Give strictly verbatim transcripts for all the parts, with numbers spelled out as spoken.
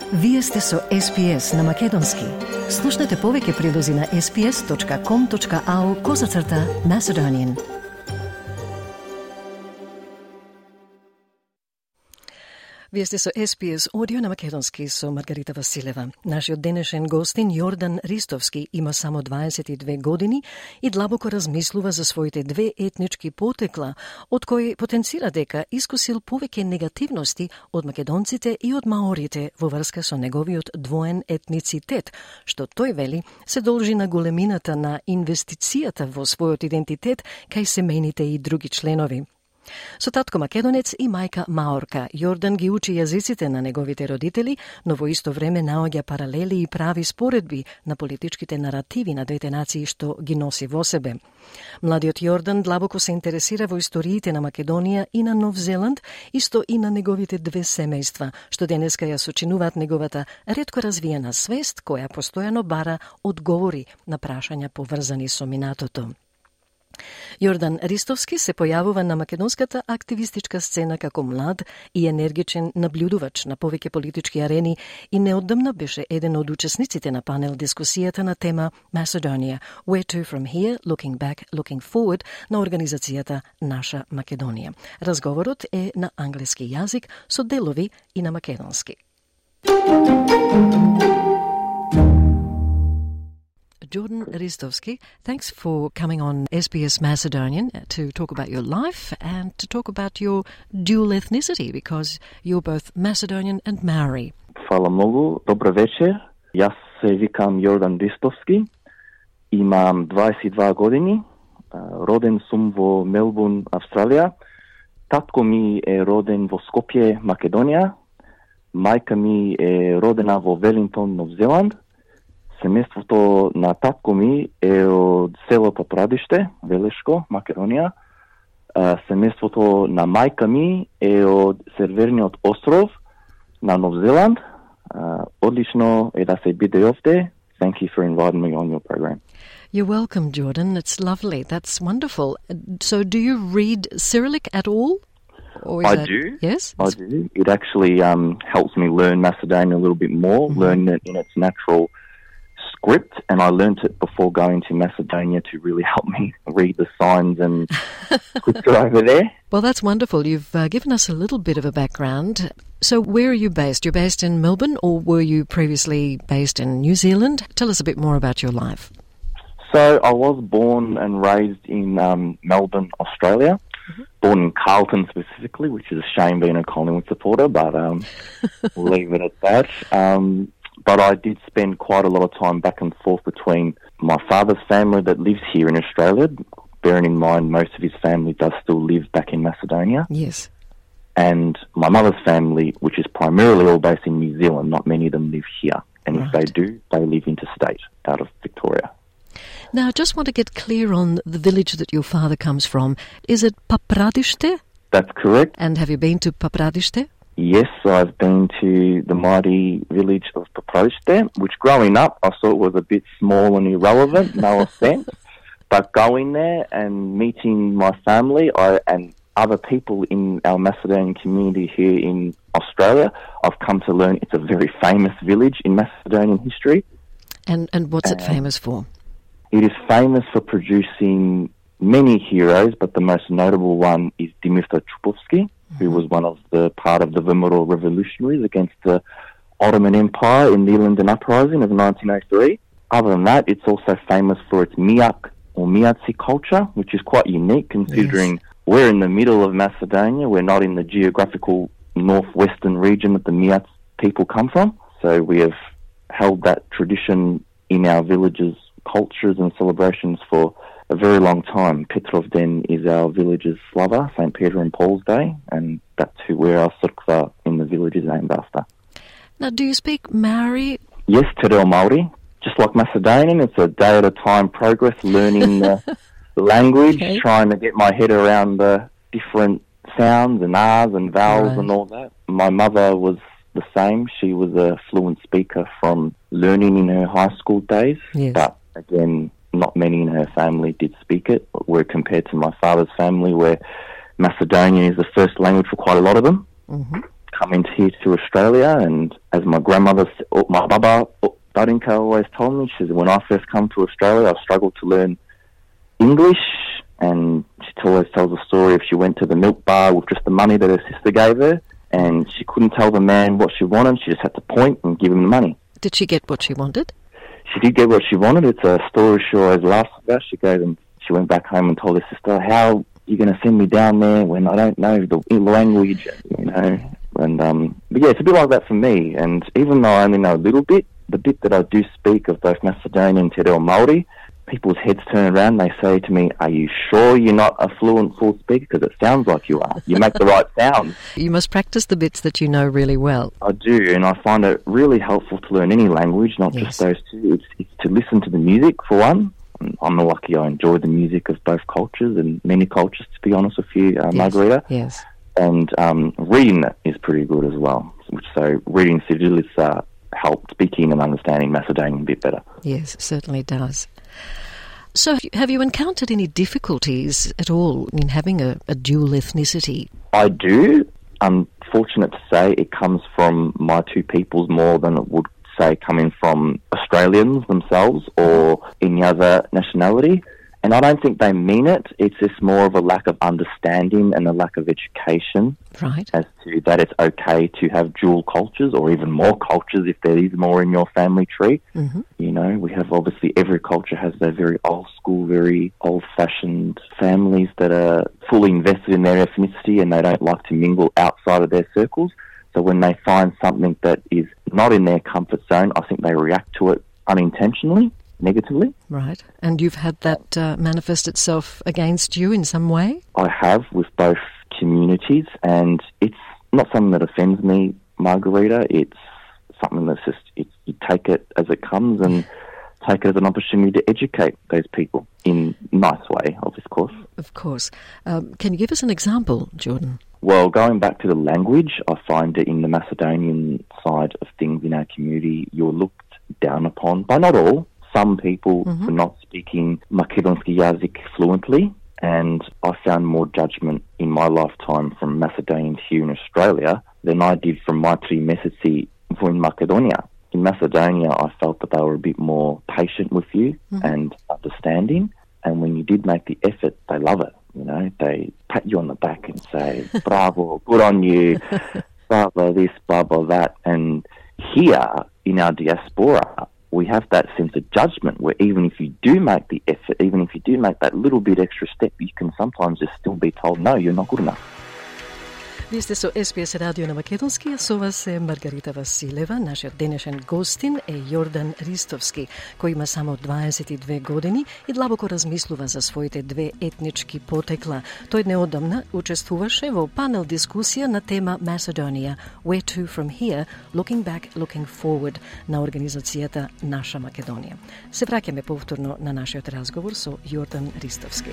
Вие сте со Ес Би Ес на Македонски. Слушнете повеќе прилози на ес би ес точка ком точка ау козацрта Macedonian. Вие сте со Ес Би Ес Audio на Македонски со Маргарита Василева. Нашиот денешен гостин Јордан Ристовски има само дваесет и две години и длабоко размислува за своите две етнички потекла, од кои потенцира дека искусил повеќе негативности од македонците и од маорите во врска со неговиот двоен етницитет, што тој вели се должи на големината на инвестицијата во својот идентитет кај семејните и други членови. Со татко македонец и мајка маорка, Јордан ги учи јазиците на неговите родители, но во исто време наоѓа паралели и прави споредби на политичките наративи на двете нации што ги носи во себе. Младиот Јордан длабоко се интересира во историите на Македонија и на Нов Зеланд, исто и на неговите две семејства, што денеска ја сочинуваат неговата ретко развиена свест, која постојано бара одговори на прашања поврзани со минатото. Јордан Ристовски се појавува на македонската активистичка сцена како млад и енергичен наблюдувач на повеќе политички арени и неодамна беше еден од учесниците на панел дискусијата на тема Macedonia, Where to from here, looking back, looking forward на организацијата Наша Македонија. Разговорот е на англиски јазик со делови и на македонски. Jordan Ristovski, thanks for coming on S B S Macedonian to talk about your life and to talk about your dual ethnicity, because you're both Macedonian and Maori. Hvala mnogo, dobro večer. Јас се викам Јордан Ристовски, имам дваесет и две години, роден сум во Мелбурн, Австралија. Татко ми е роден во Скопје, Македонија. Мајка ми е родена во Велингтон, Нов Зеланд. Семејството на татко ми е од село Папрадиште, Велешко, Македонија. Семејството на мајка ми е од Северниот остров на Нов Зеланд. Одлично е да се биде овде. Thank you for inviting me on your program. You're welcome, Jordan. It's lovely. That's wonderful. So do you read Cyrillic at all? Or is I that... do. Yes? I do. It actually um, helps me learn Macedonian a little bit more, mm-hmm. learn it in its natural script, and I learnt it before going to Macedonia to really help me read the signs and scripture over there. Well, that's wonderful. You've uh, given us a little bit of a background. So where are you based? You're based in Melbourne, or were you previously based in New Zealand? Tell us a bit more about your life. So I was born and raised in um, Melbourne, Australia. Mm-hmm. Born in Carlton specifically, which is a shame being a Collingwood supporter, but um, we'll leave it at that. Um, But I did spend quite a lot of time back and forth between my father's family that lives here in Australia, bearing in mind most of his family does still live back in Macedonia. Yes. And my mother's family, which is primarily all based in New Zealand, not many of them live here. And right. If they do, they live interstate out of Victoria. Now, I just want to get clear on the village that your father comes from. Is it Papradishte? That's correct. And have you been to Papradishte? Yes, I've been to the mighty village of Papradishte, which growing up I thought was a bit small and irrelevant, no offence. But going there and meeting my family I, and other people in our Macedonian community here in Australia, I've come to learn it's a very famous village in Macedonian history. And and what's and it famous for? It is famous for producing many heroes, but the most notable one is Dimitar Chupovsky, who was one of the part of the Vimoro revolutionaries against the Ottoman Empire in the Ilinden Uprising of nineteen oh three. Other than that, it's also famous for its Miak or Miatsi culture, which is quite unique considering yes. we're in the middle of Macedonia. We're not in the geographical northwestern region that the Miats people come from. So we have held that tradition in our villages, cultures and celebrations for a very long time. Petrovden is our village's slava, Saint Peter and Paul's Day, and that's who where our cirkva in the village is named after. Now, do you speak Maori? Yes, Te Reo Māori. Just like Macedonian, it's a day-at-a-time progress, learning the, the language, okay. trying to get my head around the different sounds and R's and vowels right. and all that. My mother was the same. She was a fluent speaker from learning in her high school days, yes. but again, not many in her family did speak it, where compared to my father's family, where Macedonian is the first language for quite a lot of them. Mm-hmm. coming here to Australia, and as my grandmother, my baba, Darinka always told me, she said, when I first come to Australia, I struggled to learn English, and she always tells a story if she went to the milk bar with just the money that her sister gave her, and she couldn't tell the man what she wanted, she just had to point and give him the money. Did she get what she wanted? She did get what she wanted. It's a story she always laughs about. She goes and she went back home and told her sister, how are you going to send me down there when I don't know the language, you know? And um, but yeah, it's a bit like that for me. And even though I only know a little bit, the bit that I do speak of both Macedonian, Te Reo Māori, people's heads turn around and they say to me, are you sure you're not a fluent full speaker? Because it sounds like you are. You make the right sounds. You must practice the bits that you know really well. I do, and I find it really helpful to learn any language, not yes. just those two. It's, it's to listen to the music, for one. I'm lucky I enjoy the music of both cultures and many cultures, to be honest with you, uh, yes. Margarita. Yes. And um, reading it is pretty good as well. So reading Cyrillica helped speaking and understanding Macedonian a bit better. Yes, it certainly does. So have you encountered any difficulties at all in having a, a dual ethnicity? I do. I'm fortunate to say it comes from my two peoples more than it would, say, coming from Australians themselves or any other nationality. And I don't think they mean it. It's just more of a lack of understanding and a lack of education. Right. As to that it's okay to have dual cultures or even more cultures if there is more in your family tree. Mm-hmm. You know, we have obviously every culture has their very old school, very old-fashioned families that are fully invested in their ethnicity and they don't like to mingle outside of their circles. So when they find something that is not in their comfort zone, I think they react to it unintentionally. Negatively. Right. And you've had that uh, manifest itself against you in some way? I have, with both communities, and it's not something that offends me, Margarita. It's something that's just, it, you take it as it comes and take it as an opportunity to educate those people in a nice way, of course. Of course. Um, can you give us an example, Jordan? Well, going back to the language, I find that in the Macedonian side of things in our community, you're looked down upon by not all, some people mm-hmm. for not speaking Makedonski Yazik fluently, and I found more judgment in my lifetime from Macedonians here in Australia than I did from my three meseci in Macedonia. In Macedonia, I felt that they were a bit more patient with you mm-hmm. and understanding, and when you did make the effort, they love it. You know, they pat you on the back and say, bravo, good on you, blah, blah, this, blah, blah, that. And here in our diaspora, we have that sense of judgment where even if you do make the effort, even if you do make that little bit extra step, you can sometimes just still be told, no, you're not good enough. Вие сте со Ес Би Ес радио на Македонски, а со вас е Маргарита Василева. Нашиот денешен гостин е Јордан Ристовски, кој има само дваесет и две години и длабоко размислува за своите две етнички потекла. Тој неодамна учествуваше во панел дискусија на тема Macedonia, Where to from here, looking back, looking forward на организацијата Наша Македонија. Се враќаме повторно на нашиот разговор со Јордан Ристовски.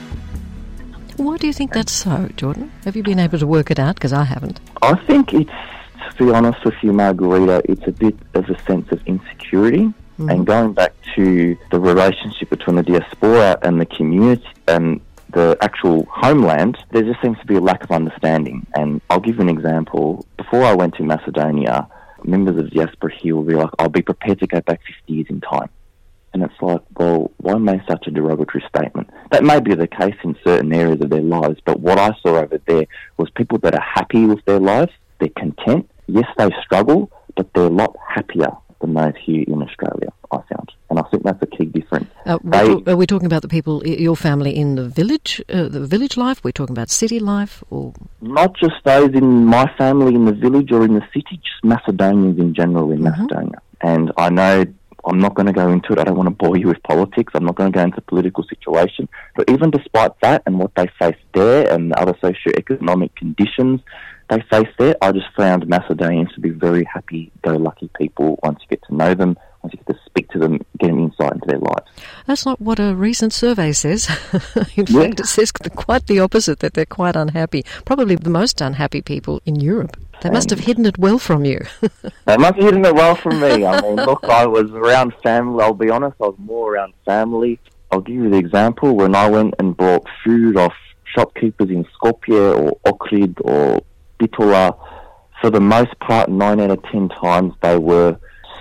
Why do you think that's so, Jordan? Have you been able to work it out? Because I haven't. I think it's, to be honest with you, Margarita, it's a bit of a sense of insecurity. Mm. And going back to the relationship between the diaspora and the community and the actual homeland, there just seems to be a lack of understanding. And I'll give you an example. Before I went to Macedonia, members of the diaspora here will be like, I'll be prepared to go back fifty years in time. And it's like, well, why make such a derogatory statement? That may be the case in certain areas of their lives, but what I saw over there was people that are happy with their lives, they're content. Yes, they struggle, but they're a lot happier than those here in Australia, I found. And I think that's a key difference. Uh, they, are we talking about the people, your family in the village, uh, the village life? We're talking about city life? Or not just those in my family in the village or in the city, just Macedonians in general in mm-hmm. Macedonia. And I know I'm not going to go into it. I don't want to bore you with politics. I'm not going to go into political situation. But even despite that and what they face there and the other socio-economic conditions they face there, I just found Macedonians to be very happy-go-lucky people once you get to know them, once you get to speak to them, get an insight into their lives. That's not what a recent survey says. In yeah. fact, it says quite the opposite, that they're quite unhappy. Probably the most unhappy people in Europe. They must have hidden it well from you. They must have hidden it well from me. I mean, look, I was around family. I'll be honest, I was more around family. I'll give you the example. When I went and bought food off shopkeepers in Skopje or Ohrid or Bitola for the most part, nine out of ten times, they were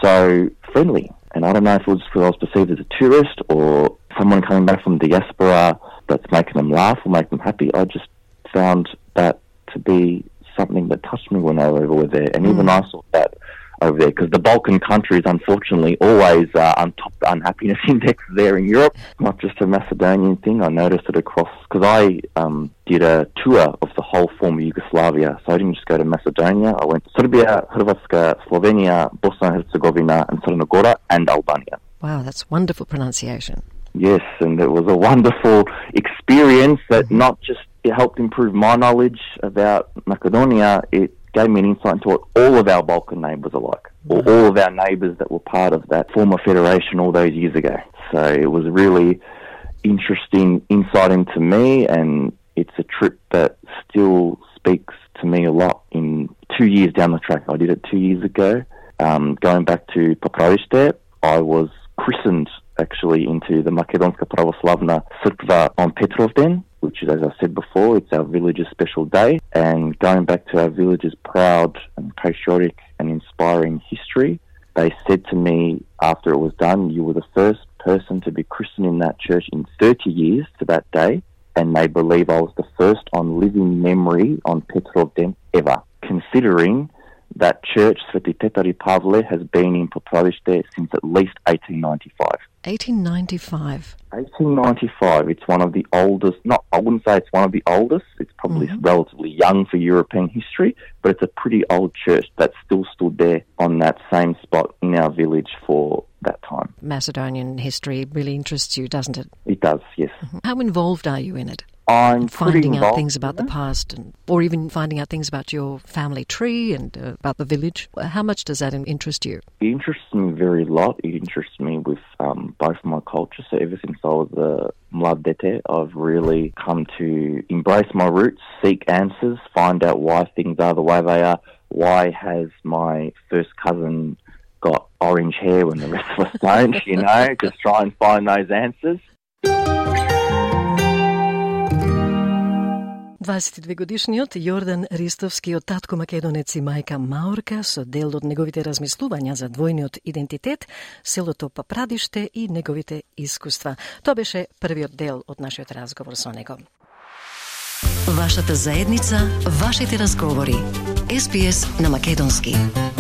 so friendly. And I don't know if it was because I was perceived as a tourist or someone coming back from diaspora that's making them laugh or make them happy. I just found that to be something that touched me when I was over there. And mm. even I saw that over there, because the Balkan countries, unfortunately, always uh, on top the unhappiness index there in Europe. Not just a Macedonian thing. I noticed it across, because I um, did a tour of the whole former Yugoslavia. So I didn't just go to Macedonia. I went to Serbia, Hrvatska, Slovenia, Bosnia and Herzegovina, and Crna Gora, and Albania. Wow, that's wonderful pronunciation. Yes, and it was a wonderful experience that mm-hmm. not just it helped improve my knowledge about Macedonia, it gave me an insight into what all of our Balkan neighbours are like, or all of our neighbours that were part of that former federation all those years ago. So it was really interesting insight into me, and it's a trip that still speaks to me a lot. In two years down the track, I did it two years ago. Um, going back to Popradište, I was christened actually into the Makedonska Pravoslavna Crkva on Petrovden, which is, as I said before, it's our village's special day. And going back to our village's proud and patriotic and inspiring history, they said to me after it was done, you were the first person to be christened in that church in thirty years to that day, and they believe I was the first on living memory on Petrovden ever, considering that church, Sveti Petari Pavle, has been in Popradište since at least eighteen ninety-five. eighteen ninety-five. eighteen ninety-five. It's one of the oldest, not, I wouldn't say it's one of the oldest, it's probably mm-hmm. relatively young for European history, but it's a pretty old church that still stood there on that same spot in our village for that time. Macedonian history really interests you, doesn't it? It does, yes. Mm-hmm. How involved are you in it? I'm finding pretty out things about the it. past, and, or even finding out things about your family tree and uh, about the village. How much does that interest you? It interests me very lot. It interests me with um, both my cultures. So ever since I was a mlad dete, I've really come to embrace my roots, seek answers, find out why things are the way they are. Why has my first cousin got orange hair when the rest of us don't, you know? Just try and find those answers. дваесетдвегодишниот Јордан Ристовски од татко македонец и мајка Маорка со дел од неговите размислувања за двојниот идентитет, селото Поправиште и неговите искуства. Тоа беше првиот дел од нашиот разговор со него. Вашата заедница, вашите разговори. Ес Би Ес на македонски.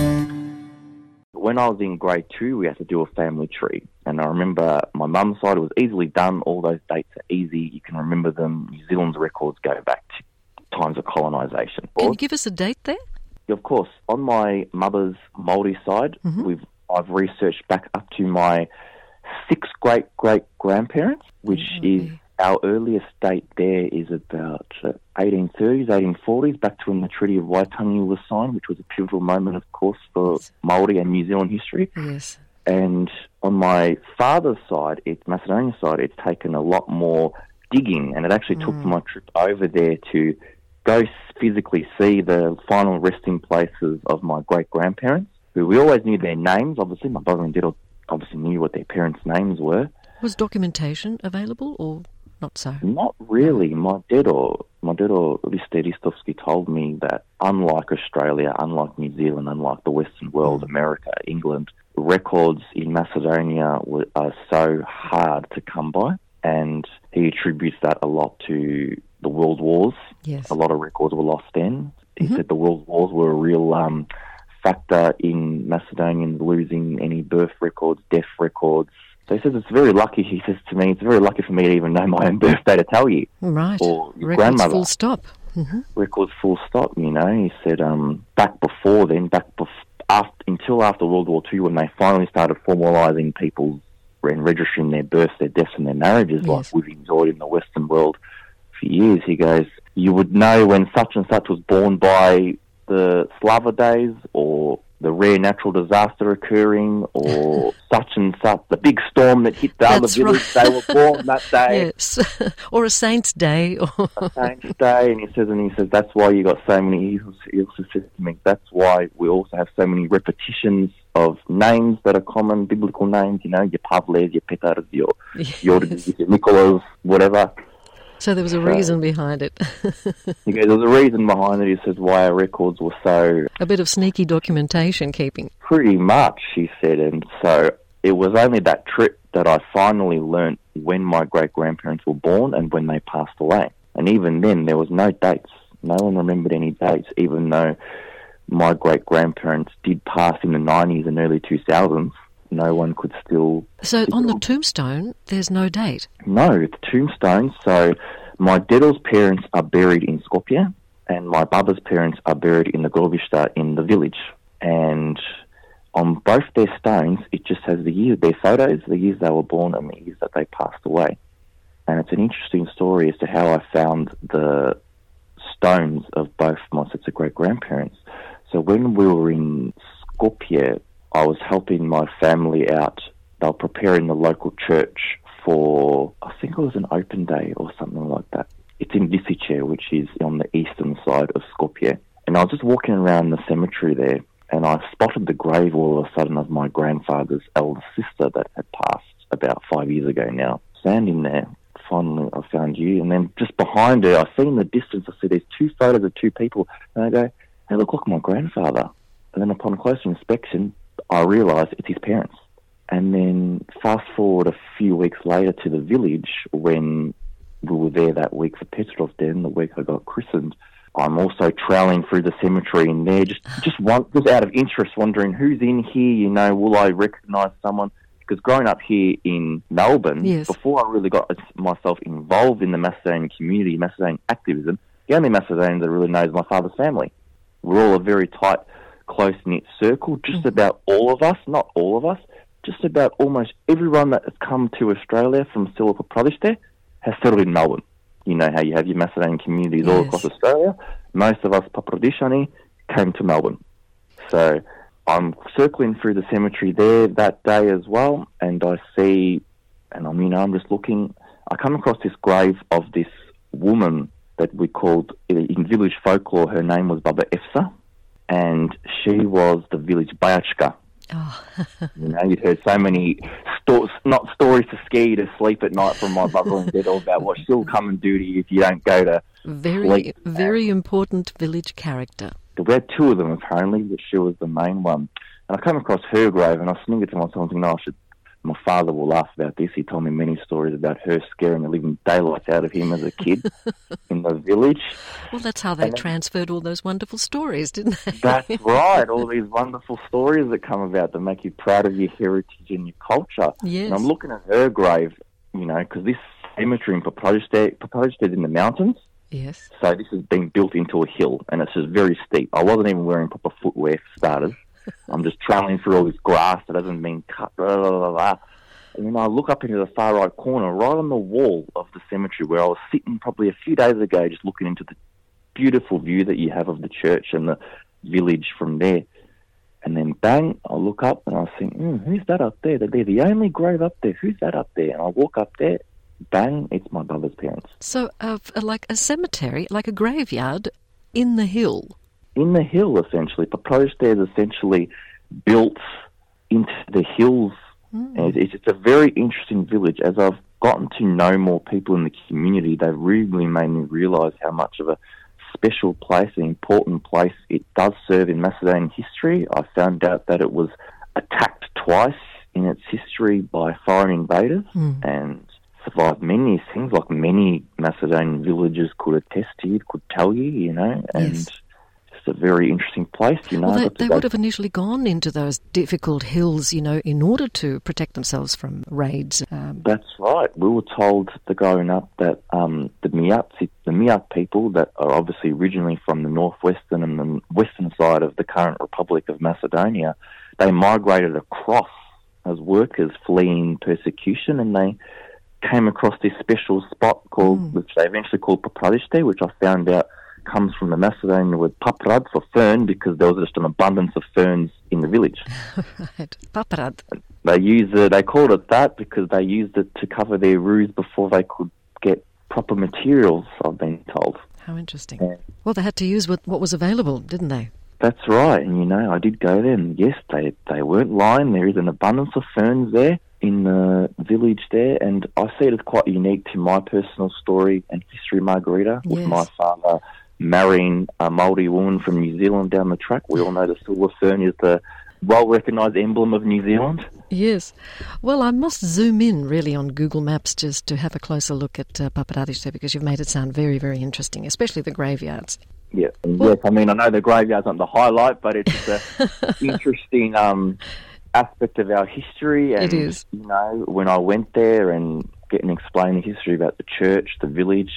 When I was in grade two, we had to do a family tree. And I remember my mum's side, it was easily done. All those dates are easy. You can remember them. New Zealand's records go back to times of colonisation. Can you give us a date there? Of course. On my mother's Māori side, mm-hmm. we've I've researched back up to my six great-great-grandparents, which mm-hmm. is our earliest date there is about uh, eighteen thirties, eighteen forties, back to when the Treaty of Waitangi was signed, which was a pivotal moment, of course, for yes. Māori and New Zealand history. Yes. And on my father's side, it's Macedonian side, it's taken a lot more digging, and it actually mm. took my trip over there to go physically see the final resting places of my great-grandparents, who we always knew their names, obviously. My brother and dad obviously knew what their parents' names were. Was documentation available, or not so? Not really. My dad or my dad or Riste Ristovski told me that unlike Australia, unlike New Zealand, unlike the Western world, mm. America, England, records in Macedonia were, are so hard to come by, and he attributes that a lot to the world wars. Yes. A lot of records were lost then. He mm-hmm. said the world wars were a real um, factor in Macedonians losing any birth records, death records. So he says it's very lucky, he says to me, it's very lucky for me to even know my own birthday to tell you. Right. Or your Records grandmother. Full stop. Mm-hmm. Records full stop, you know. He said um, back before then, back bef- after, until after World War Two, when they finally started formalising people's and registering their births, their deaths and their marriages yes. like we've enjoyed in the Western world for years, he goes, you would know when such and such was born by the Slava days, or the rare natural disaster occurring, or such and such, the big storm that hit the That's other village, right. They were born that day. Yes, or a saint's day. A saint's day, and he says, and he says, that's why you got so many, he also, he also says to me, that's why we also have so many repetitions of names that are common, biblical names, you know, your Pavles, your Petars, your Jordans, your Nicholas, whatever. So there was a So- reason behind it. He goes, there's a reason behind it. He says why our records were so A bit of sneaky documentation keeping. pretty much, he said. And so it was only that trip that I finally learnt when my great-grandparents were born and when they passed away. And even then, there was no dates. No one remembered any dates, even though my great-grandparents did pass in the nineties and early two thousands. No one could still... So on the tombstone, there's no date. No, it's tombstone. So my Dedel's parents are buried in Skopje and my Baba's parents are buried in the Grobišta in the village. And on both their stones, it just has the year, their photos, the years they were born and the years that they passed away. And it's an interesting story as to how I found the stones of both my sets of great-grandparents. So when we were in Skopje, I was helping my family out. They were preparing the local church for, I think it was an open day or something like that. It's in Visice, which is on the eastern side of Skopje. And I was just walking around the cemetery there, and I spotted the grave all of a sudden of my grandfather's elder sister that had passed about five years ago now. Standing there, finally I found you, and then just behind her, I see in the distance, I see there's two photos of two people, and I go, they look like my grandfather. And then upon closer inspection, I realised it's his parents. And then fast forward a few weeks later to the village when we were there that week for Petrov Den, the week I got christened. I'm also troweling through the cemetery in there, just just, one, just out of interest, wondering who's in here, you know, will I recognise someone? Because growing up here in Melbourne, Yes. before I really got myself involved in the Macedonian community, Macedonian activism, the only Macedonians I really know is my father's family. We're all a very tight, close-knit circle, just Mm-hmm. about all of us, not all of us, just about almost everyone that has come to Australia from Silica Pradeshte has settled in Melbourne. You know how you have your Macedonian communities all Yes. across Australia. Most of us, Papradishani, came to Melbourne. So I'm circling through the cemetery there that day as well, and I see, and I'm, you know, I'm just looking, I come across this grave of this woman that we called, in village folklore, her name was Baba Efsa, and she was the village Bayachka. Oh. You know, you'd heard so many, sto- not stories to scare you to sleep at night from my brother and Dedel about what she'll come and do to you if you don't go to Very, sleep. very important village character. We had two of them apparently, but she was the main one. And I come across her grave and I sniggered to myself thinking, no, I should, my father will laugh about this. He told me many stories about her scaring the living daylights out of him as a kid in the village. Well, that's how they And then- transferred all those wonderful stories, didn't they? That's right, all these wonderful stories that come about that make you proud of your heritage and your culture. Yes. And I'm looking at her grave, you know, because this cemetery in Papradeshte, Papradeshte is in the mountains. Yes. So this has been built into a hill, and it's just very steep. I wasn't even wearing proper footwear for starters. I'm just travelling through all this grass that hasn't been cut. Blah, blah, blah, blah. And then I look up into the far right corner, right on the wall of the cemetery, where I was sitting probably a few days ago, just looking into the beautiful view that you have of the church and the village from there. And then bang, I look up and I think, mm, who's that up there? They're the only grave up there. Who's that up there? And I walk up there. Bang, it's my brother's parents. So, uh, like a cemetery, like a graveyard in the hill. In the hill, essentially. Papradeshte is essentially built into the hills. Mm. And it's, it's a very interesting village. As I've gotten to know more people in the community, they've really made me realise how much of a special place, an important place it does serve in Macedonian history. I found out that it was attacked twice in its history by foreign invaders Mm. and survived many things, like many Macedonian villagers could attest to you, could tell you, you know, and Yes. it's a very interesting place, you know. Well, I they, got to they go- would have initially gone into those difficult hills, you know, in order to protect themselves from raids. Um, That's right. We were told the growing up that um, the Miat, the Miat people that are obviously originally from the northwestern and the western side of the current Republic of Macedonia, they migrated across as workers fleeing persecution, and they came across this special spot called, Mm. which they eventually called Papradeshte, which I found out comes from the Macedonian word paprad for fern, because there was just an abundance of ferns in the village. right. Paparad. They use it, they called it that because they used it to cover their roofs before they could get proper materials, I've been told. How interesting. Yeah. Well, they had to use what, what was available, didn't they? That's right, and you know, I did go there, and yes, they, they weren't lying. There is an abundance of ferns there, in the village there, and I see it as quite unique to my personal story and history, Margarita, yes. with my father marrying a Māori woman from New Zealand down the track. We all know the silver fern is the well-recognised emblem of New Zealand. Yes. Well, I must zoom in really on Google Maps just to have a closer look at uh, Paparadiste, because you've made it sound very, very interesting, especially the graveyards. Yeah, and well, yes, I mean, I know the graveyards aren't the highlight, but it's an interesting um, aspect of our history. And, it is. You know, when I went there and getting explained the history about the church, the village,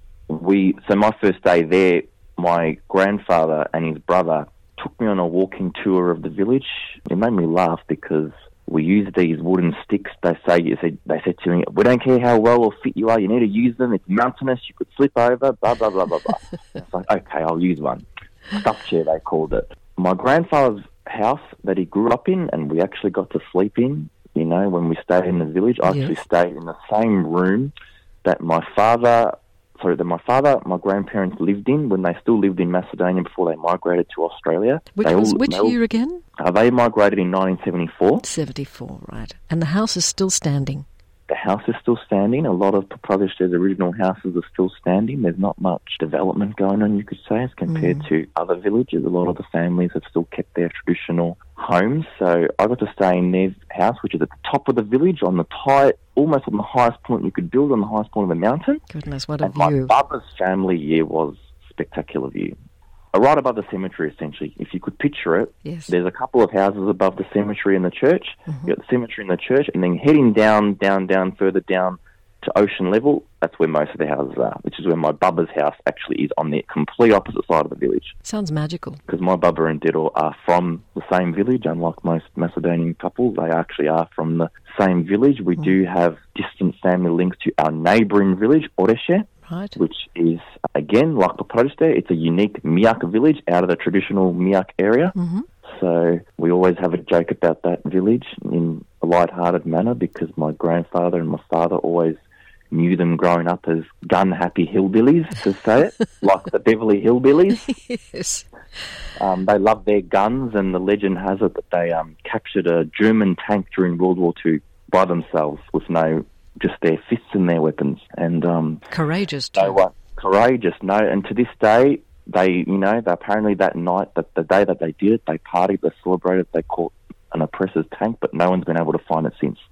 we, so my first day there, my grandfather and his brother took me on a walking tour of the village. It made me laugh because we used these wooden sticks. They say, they said to me, we don't care how well or fit you are, you need to use them. It's mountainous, you could slip over, blah, blah, blah, blah, blah. It's like, okay, I'll use one. Stuffed chair, they called it. My grandfather's house that he grew up in, and we actually got to sleep in, you know, when we stayed in the village. I yes. actually stayed in the same room that my father... Sorry, that my father, my grandparents lived in when they still lived in Macedonia before they migrated to Australia. Which they was all, which all, year again? Uh, they migrated in nineteen seventy-four. seventy-four, right. And the house is still standing? The house is still standing. A lot of Paparadishte's original houses are still standing. There's not much development going on, you could say, as compared mm. to other villages. A lot of the families have still kept their traditional homes. So I got to stay in their house, which is at the top of the village, on the tie, almost on the highest point you could build, on the highest point of the mountain. Goodness, what a and view. My father's family, yeah, was spectacular view. Right above the cemetery, essentially. If you could picture it, yes. there's a couple of houses above the cemetery and the church. Mm-hmm. You've got the cemetery and the church, and then heading down, down, down, further down to ocean level, that's where most of the houses are, which is where my Bubba's house actually is, on the complete opposite side of the village. Sounds magical. Because my Bubba and Diddle are from the same village, unlike most Macedonian couples. They actually are from the same village. We mm. do have distant family links to our neighbouring village, Oreshe. Right. Which is, again, like Paparadiste, it's a unique Miak village out of the traditional Miak area. Mm-hmm. So we always have a joke about that village in a light-hearted manner, because my grandfather and my father always knew them growing up as gun-happy hillbillies, to say it, like the Beverly Hillbillies. Yes. Um, they love their guns, and the legend has it that they um, captured a German tank during World War Two by themselves with no... just their fists and their weapons. And um, courageous too. No, uh, courageous, no. And to this day, they, you know, they apparently that night, that the day that they did it, they partied, they celebrated, they caught an oppressor's tank, but no one's been able to find it since.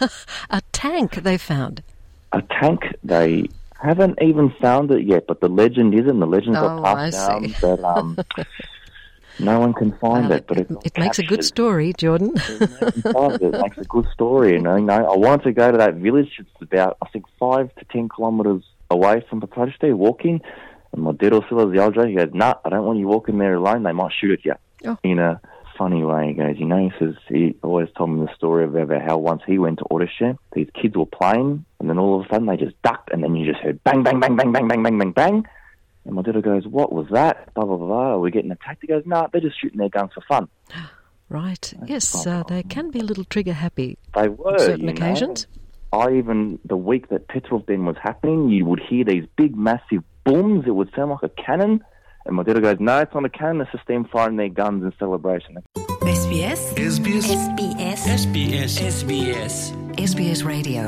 A tank they found? A tank, they haven't even found it yet, but the legend is, and the legends oh, are passed I down see. that um, no one can find well, it. But it, it's it makes a good story, Jordan. It makes a good story. And, you know, I wanted to go to that village. It's about, I think, five to ten kilometres away from Paparadiste, walking. And my diddle still has the old joke. He goes, nah, I don't want you walking there alone. They might shoot at you. Oh. In a funny way. He goes, you know, he says, he always told me the story about how once he went to Oreshe, these kids were playing, and then all of a sudden they just ducked, and then you just heard bang, bang, bang, bang, bang, bang, bang, bang, bang. And my diddle goes, what was that? Blah, blah, blah, blah. Are we getting attacked? He goes, no, nah, they're just shooting their guns for fun. Right. Yes, uh, they can be a little trigger-happy they were, on certain you occasions. Know, I even, the week that Petrovden was happening, you would hear these big, massive booms. It would sound like a cannon. And my diddle goes, no, it's not a cannon. It's just them firing their guns in celebration. S B S. S B S. S B S. S B S. S B S. S B S Radio.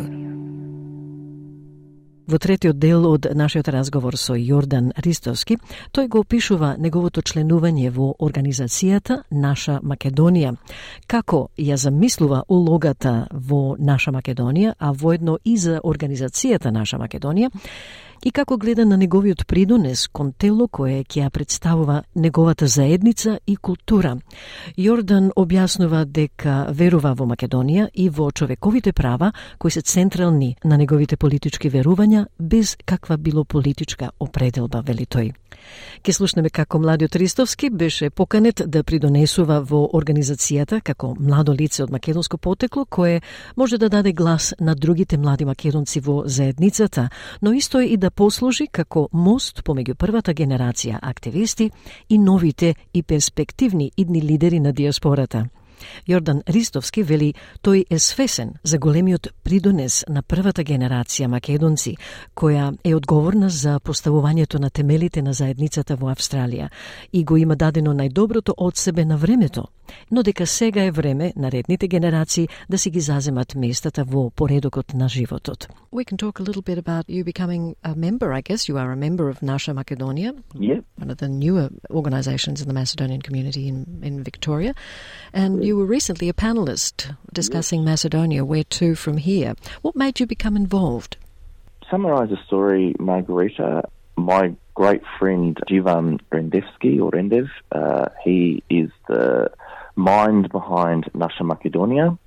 Во третиот дел од нашиот разговор со Јордан Ристовски, тој го опишува неговото членување во организацијата Наша Македонија, како ја замислува улогата во Наша Македонија, а воедно и за организацијата Наша Македонија, и како гледа на неговиот придонес кон тело кое ќе ја представува неговата заедница и култура. Јордан објаснува дека верува во Македонија и во човековите права кои се централни на неговите политички верувања без каква било политичка определба, вели тој. Ке слушнеме како младиот Ристовски беше поканет да придонесува во организацијата како младо лице од македонско потекло кое може да даде глас на другите млади македонци во заедницата, но исто е и да послужи како мост помеѓу првата генерација активисти и новите и перспективни идни лидери на диаспората. Јордан Ристовски вели тој е свесен за големиот придонес на првата генерација македонци, која е одговорна за поставувањето на темелите на заедницата во Австралија и го има дадено најдоброто од себе на времето, но дека сега е време наредните генерации да си ги заземат местата во поредокот на животот. We can talk a little bit about you becoming a member, I guess you are a member of Nasha Macedonia, Yeah. one of the newer organisations in the Macedonian community in, in Victoria, and you were recently a panellist discussing yes. Macedonia, where to from here. What made you become involved? Summarise the story, Margarita. My great friend Jivan Rendevski, or Rendev, uh, he is the mind behind Nasha Macedonia.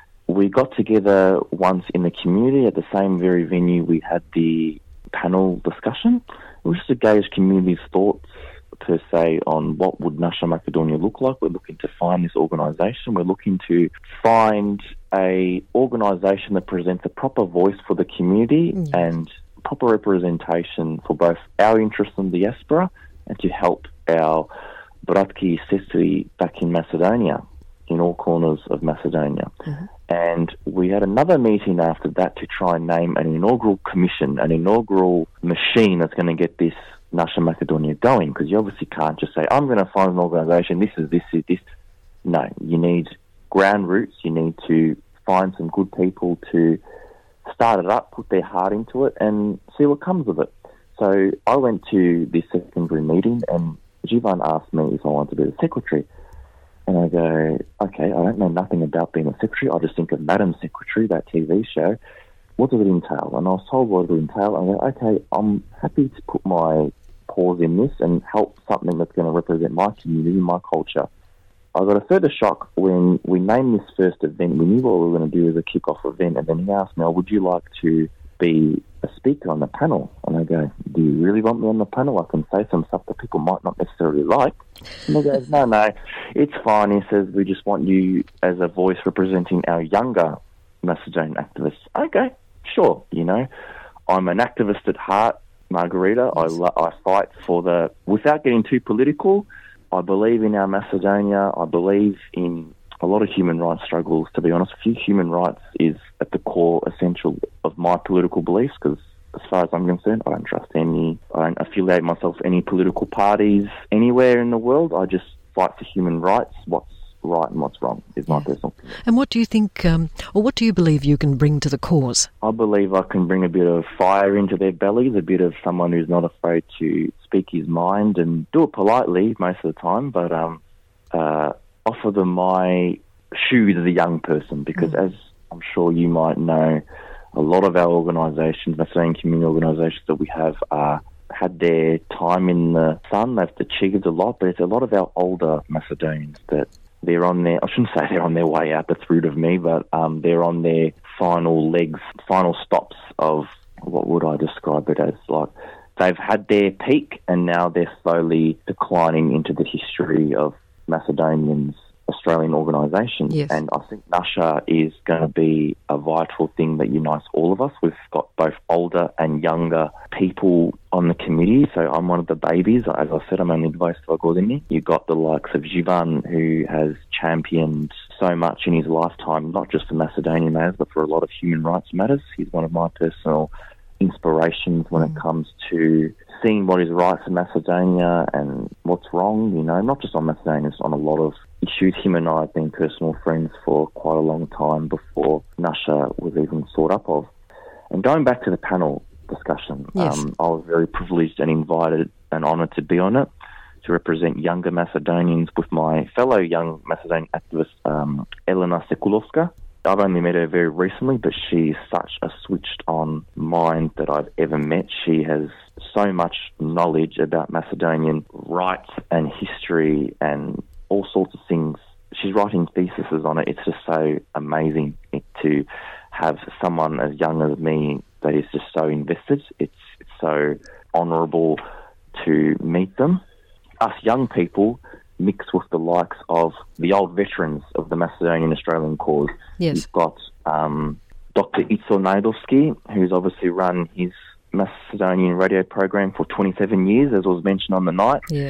We got together once in the community at the same very venue we had the panel discussion. It was just to gauge community's thoughts per se on what would Nasha Macedonia look like. We're looking to find this organisation. We're looking to find a organisation that presents a proper voice for the community mm. and proper representation for both our interests in the diaspora and to help our bratki i sestri back in Macedonia, in all corners of Macedonia. Mm-hmm. And we had another meeting after that to try and name an inaugural commission, an inaugural machine that's going to get this Nasha Macedonia going, because you obviously can't just say, I'm going to find an organisation, this is this, is this. No, you need ground roots, you need to find some good people to start it up, put their heart into it and see what comes of it. So I went to this secondary meeting and Jivan asked me if I wanted to be the secretary. And I go, okay, I don't know nothing about being a secretary. I just think of Madam Secretary, that T V show. What does it entail? And I was told what it would entail. I go, okay, I'm happy to put my paws in this and help something that's going to represent my community, my culture. I got a further shock when we named this first event. We knew what we were going to do as a kick-off event. And then he asked me, oh, would you like to be a speaker on the panel? And I go, do you really want me on the panel? I can say some stuff that people might not necessarily like. And he goes, no, no, it's fine. He says, we just want you as a voice representing our younger Macedonian activists. Okay, sure, you know. I'm an activist at heart, Margarita. I, lo- I fight for the, without getting too political, I believe in our Macedonia. I believe in a lot of human rights struggles, to be honest with you. Human rights is at the core essential of my political beliefs, because as far as I'm concerned, I don't trust any, I don't affiliate myself with any political parties anywhere in the world. I just fight for human rights. What's right and what's wrong is my yeah. personal opinion. And what do you think, um, or what do you believe you can bring to the cause? I believe I can bring a bit of fire into their bellies, a bit of someone who's not afraid to speak his mind and do it politely most of the time, but um, uh, offer them my shoes as a young person, because mm. as I'm sure you might know, a lot of our organisations, Macedonian community organisations that we have, are had their time in the sun. They've achieved a lot, but it's a lot of our older Macedonians that they're on their, I shouldn't say they're on their way out, that's rude of me, but um, they're on their final legs, final stops of, what would I describe it as, like, they've had their peak and now they're slowly declining into the history of Macedonians' Australian organisation. Yes. And I think Nasha is going to be a vital thing that unites all of us. We've got both older and younger people on the committee. So I'm one of the babies. As I said, I'm only Dvajset godini. You've got the likes of Jivan, who has championed so much in his lifetime, not just for Macedonian matters, but for a lot of human rights matters. He's one of my personal inspirations when mm. it comes to seeing what is right for Macedonia and what's wrong, you know, not just on Macedonia, it's on a lot of issues. Him and I have been personal friends for quite a long time before Nasha was even thought up of. And going back to the panel discussion, yes. um, I was very privileged and invited and honoured to be on it, to represent younger Macedonians with my fellow young Macedonian activist, um, Elena Sekulovska. I've only met her very recently, but she's such a switched-on mind that I've ever met. She has so much knowledge about Macedonian rights and history and all sorts of things. She's writing theses on it. It's just so amazing to have someone as young as me that is just so invested. It's, it's so honourable to meet them. Us young people mixed with the likes of the old veterans of the Macedonian Australian cause. Yes. You've got um, Doctor Itzor Naidovski, who's obviously run his Macedonian radio program for twenty-seven years, as was mentioned on the night. Yes.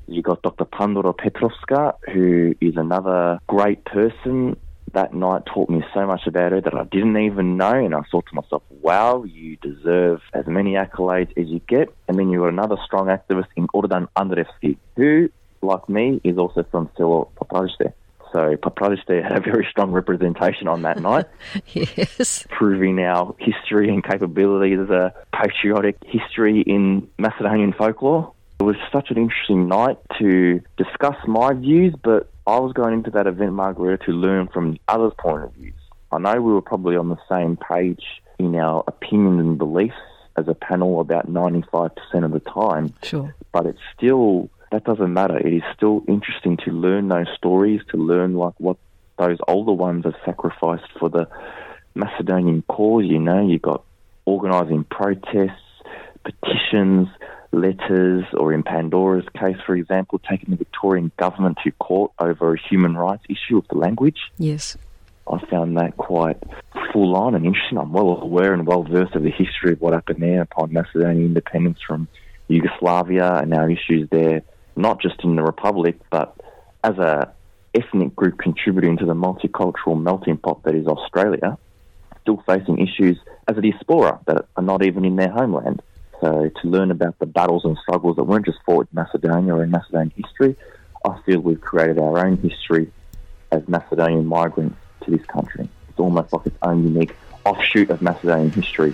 You got Doctor Pandora Petrovska, who is another great person. That night taught me so much about her that I didn't even know, and I thought to myself, wow, you deserve as many accolades as you get. And then you got another strong activist in Ordan Andreevsky, who, like me, is also from Selo Popradzhte. So Popradzhte had a very strong representation on that night. Yes. Proving our history and capability as a patriotic history in Macedonian folklore. It was such an interesting night to discuss my views, but I was going into that event, Margarita, to learn from the other's point of views. I know we were probably on the same page in our opinions and beliefs as a panel about ninety-five percent of the time. Sure. But it's still, that doesn't matter. It is still interesting to learn those stories, to learn like what those older ones have sacrificed for the Macedonian cause. You know, you've got organising protests, petitions, letters, or in Pandora's case, for example, taking the Victorian government to court over a human rights issue of the language. Yes. I found that quite full on and interesting. I'm well aware and well versed of the history of what happened there upon Macedonian independence from Yugoslavia and our issues there, not just in the Republic, but as a ethnic group contributing to the multicultural melting pot that is Australia, still facing issues as a diaspora that are not even in their homeland. So to learn about the battles and struggles that weren't just fought in Macedonia or in Macedonian history, I feel we've created our own history as Macedonian migrants to this country. It's almost like its own unique offshoot of Macedonian history.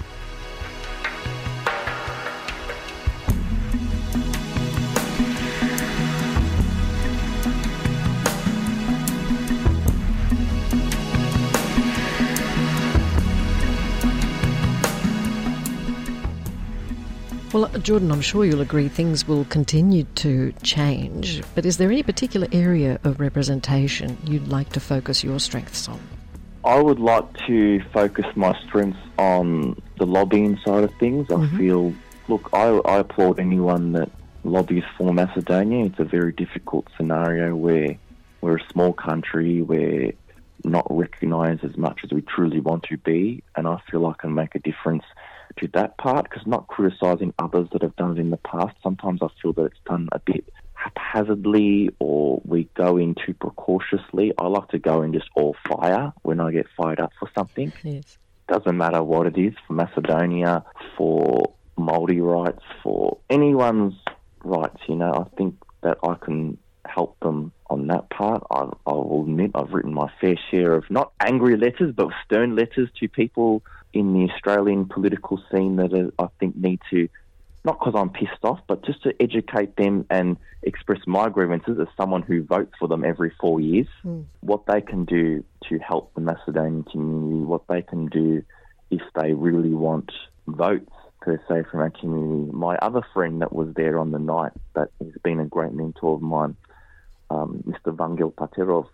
Well, Jordan, I'm sure you'll agree things will continue to change, but is there any particular area of representation you'd like to focus your strengths on? I would like to focus my strengths on the lobbying side of things. I mm-hmm. feel, look, I, I applaud anyone that lobbies for Macedonia. It's a very difficult scenario where we're a small country, we're not recognised as much as we truly want to be, and I feel I can make a difference to that part, because not criticising others that have done it in the past. Sometimes I feel that it's done a bit haphazardly, or we go in too precautiously. I like to go in just all fire when I get fired up for something. Yes. Doesn't matter what it is, for Macedonia, for Māori rights, for anyone's rights, you know. I think that I can help them on that part. I, I will admit I've written my fair share of not angry letters, but stern letters to people in the Australian political scene that are, I think need to, not because I'm pissed off, but just to educate them and express my grievances as someone who votes for them every four years, mm. what they can do to help the Macedonian community, what they can do if they really want votes, per se, from our community. My other friend that was there on the night, that has been a great mentor of mine, um, Mister Vangel Paterov,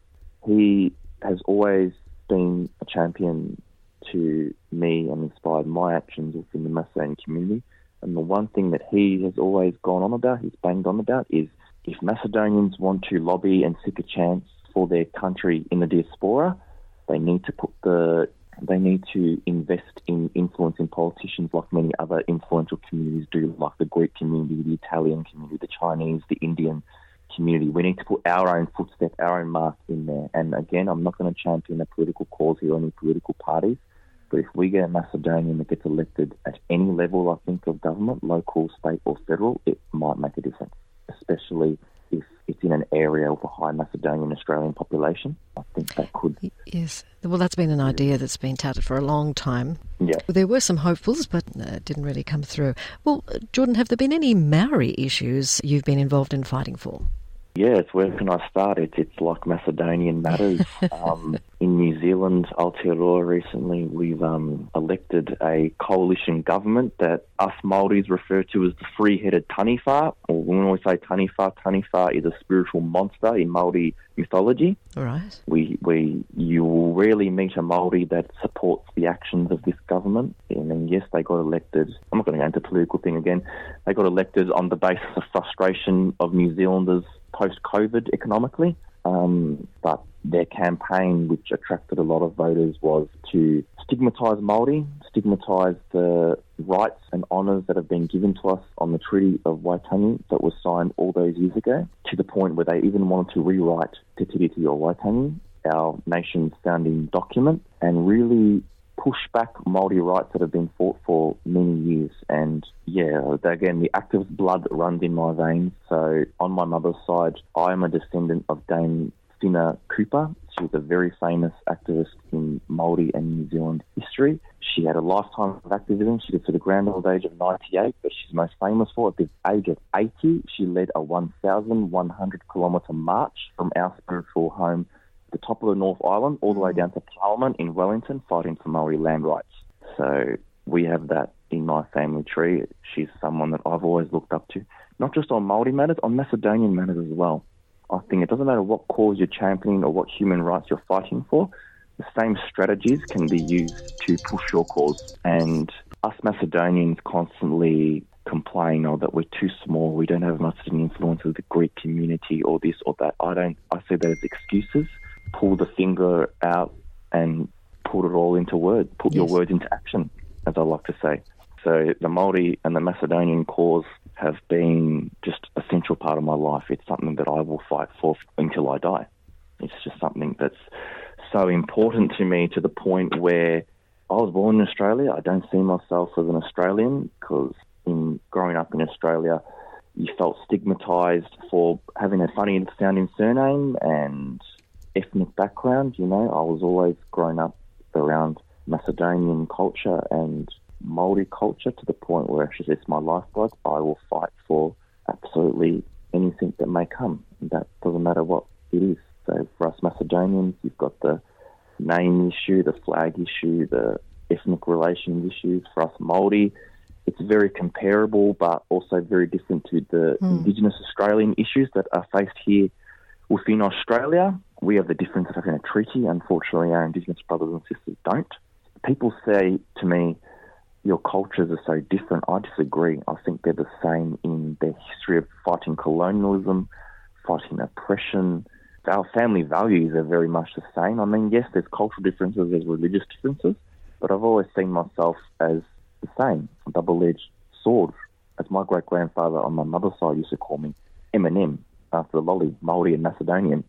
he has always been a champion to me and inspired my actions within the Macedonian community. And the one thing that he has always gone on about, he's banged on about, is if Macedonians want to lobby and seek a chance for their country in the diaspora, they need to put the they need to invest in influencing politicians like many other influential communities do, like the Greek community, the Italian community, the Chinese, the Indian community. We need to put our own footstep, our own mark in there. And again, I'm not going to champion a political cause here or any political parties, but if we get a Macedonian that gets elected at any level, I think, of government, local, state or federal, it might make a difference, especially if it's in an area with a high Macedonian Australian population. I think that could... Yes. Well, that's been an idea that's been touted for a long time. Yeah. There were some hopefuls, but uh, it didn't really come through. Well, Jordan, have there been any Maori issues you've been involved in fighting for? Yes, where can I start? It's, it's like Macedonian matters. um, in New Zealand, Aotearoa recently, we've um, elected a coalition government that us Māoris refer to as the three-headed Taniwha. Or when we say Taniwha, Taniwha is a spiritual monster in Māori mythology. All right. We, we, you will rarely meet a Māori that supports the actions of this government. And then, yes, they got elected. I'm not going to go into the political thing again. They got elected on the basis of frustration of New Zealanders post-COVID economically. Um, but their campaign, which attracted a lot of voters, was to stigmatise Māori, stigmatise the rights and honours that have been given to us on the Treaty of Waitangi that was signed all those years ago, to the point where they even wanted to rewrite Te Tiriti o Waitangi, our nation's founding document, and really push back Māori rights that have been fought for many years. And yeah, again, the activist blood runs in my veins. So on my mother's side, I am a descendant of Dame Whina Cooper. She was a very famous activist in Māori and New Zealand history. She had a lifetime of activism. She did to the grand old age of ninety-eight, but she's most famous for, at the age of eighty, she led a one thousand one hundred kilometre march from our spiritual home, the top of the North Island, all the way down to Parliament in Wellington, fighting for Māori land rights. So we have that in my family tree. She's someone that I've always looked up to, not just on Māori matters, on Macedonian matters as well. I think it doesn't matter what cause you're championing or what human rights you're fighting for, the same strategies can be used to push your cause. And us Macedonians constantly complain, oh, that we're too small, we don't have much of an influence with the Greek community or this or that. I don't, I see that as excuses. Pull the finger out and put it all into words, put yes. your words into action, as I like to say. So the Māori and the Macedonian cause have been just a central part of my life. It's something that I will fight for until I die. It's just something that's so important to me, to the point where I was born in Australia. I don't see myself as an Australian, because in growing up in Australia, you felt stigmatised for having a funny sounding surname and ethnic background. You know, I was always growing up around Macedonian culture and Māori culture, to the point where actually it's my lifeblood. I will fight for absolutely anything that may come. That doesn't matter what it is. So for us Macedonians, you've got the name issue, the flag issue, the ethnic relations issues. For us Māori, it's very comparable, but also very different to the mm. Indigenous Australian issues that are faced here within Australia. We have the difference of having a treaty. Unfortunately, our Indigenous brothers and sisters don't. People say to me, your cultures are so different. I disagree. I think they're the same in their history of fighting colonialism, fighting oppression. Our family values are very much the same. I mean, yes, there's cultural differences, there's religious differences, but I've always seen myself as the same, a double-edged sword. As my great-grandfather on my mother's side used to call me, M and M, after the lolly, Māori and Macedonian.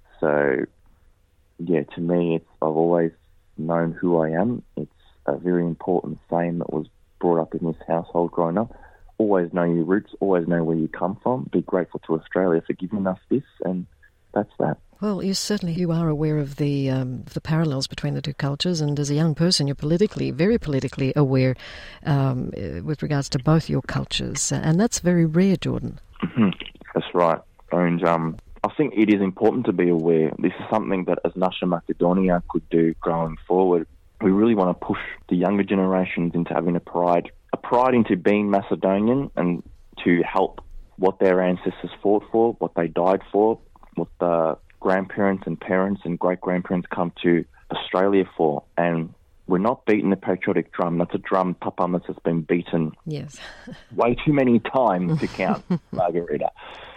So, yeah, to me, it's, I've always known who I am. It's a very important saying that was brought up in this household growing up. Always know your roots, always know where you come from. Be grateful to Australia for giving us this, and that's that. Well, you certainly you are aware of the um, the parallels between the two cultures, and as a young person, you're politically, very politically aware um, with regards to both your cultures, and that's very rare, Jordan. Mm-hmm. That's right, and um, I think it is important to be aware. This is something that as Nasha Macedonia could do going forward. We really want to push the younger generations into having a pride, a pride into being Macedonian, and to help what their ancestors fought for, what they died for, what the grandparents and parents and great-grandparents come to Australia for. And we're not beating the patriotic drum. That's a drum, Papa, that's been beaten yes. way too many times to count, Margarita.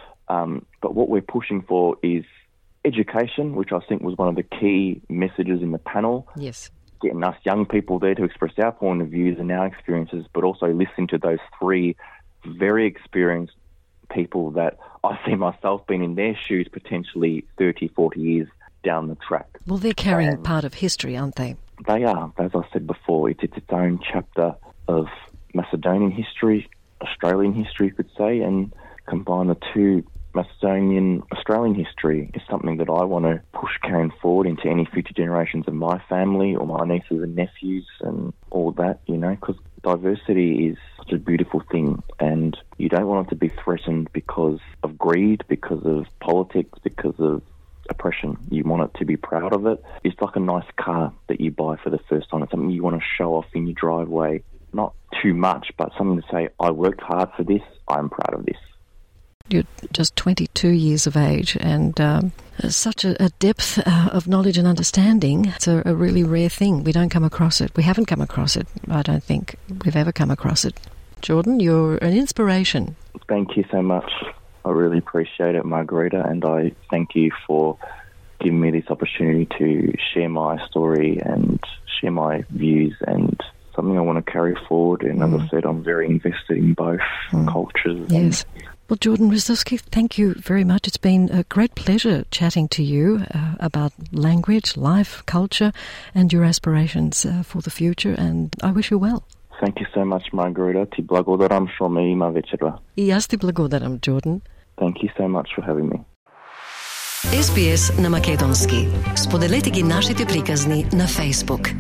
Um, but what we're pushing for is education, which I think was one of the key messages in the panel. Yes. Getting us young people there to express our point of views and our experiences, but also listen to those three very experienced people that I see myself being in their shoes potentially thirty, forty years down the track. Well, they're carrying and part of history, aren't they? They are. As I said before, it's, it's its own chapter of Macedonian history, Australian history, you could say, and combine the two, Macedonian Australian history, is something that I want to push carrying forward into any future generations of my family or my nieces and nephews and all that, you know, because diversity is such a beautiful thing, and you don't want it to be threatened because of greed, because of politics, because of oppression. You want it to be proud of it. It's like a nice car that you buy for the first time. It's something you want to show off in your driveway. Not too much, but something to say, I worked hard for this, I'm proud of this. You're just twenty-two years of age, and um, such a, a depth uh, of knowledge and understanding. It's a, a really rare thing. We don't come across it. We haven't come across it. I don't think we've ever come across it. Jordan, you're an inspiration. Thank you so much. I really appreciate it, Margarita, and I thank you for giving me this opportunity to share my story and share my views, and something I want to carry forward. And mm. as I said, I'm very invested in both mm. cultures. Yes. Well, Jordan Ristovski, thank you very much. It's been a great pleasure chatting to you uh, about language, life, culture, and your aspirations uh, for the future, and I wish you well. Thank you so much, Margarita. Ti благодарам што ме има вечерва. И јас ти благодарам, Jordan. Thank you so much for having me. Ес Би Ес на македонски. Споделете ги нашите приказни на Facebook.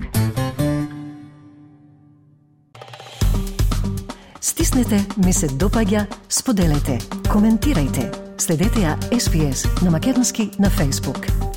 Стиснете, ми се допаѓа, споделете, коментирајте. Следете ја Ес Би Ес на македонски на Facebook.